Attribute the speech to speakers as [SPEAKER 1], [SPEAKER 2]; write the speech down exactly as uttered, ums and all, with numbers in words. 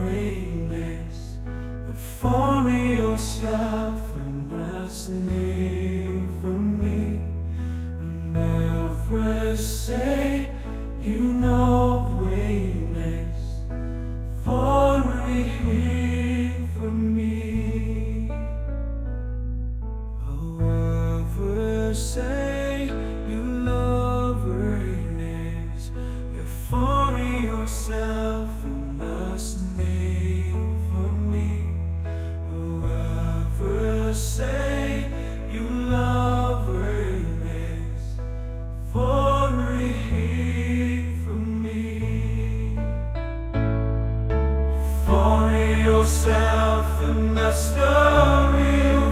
[SPEAKER 1] greatness. For yourself and destiny for me. Never say you know greatness. For me, for me. Whoever say you love greatness, you're for yourself and destiny for me. Whoever say you love greatness, for me, for me. For yourself and that's the real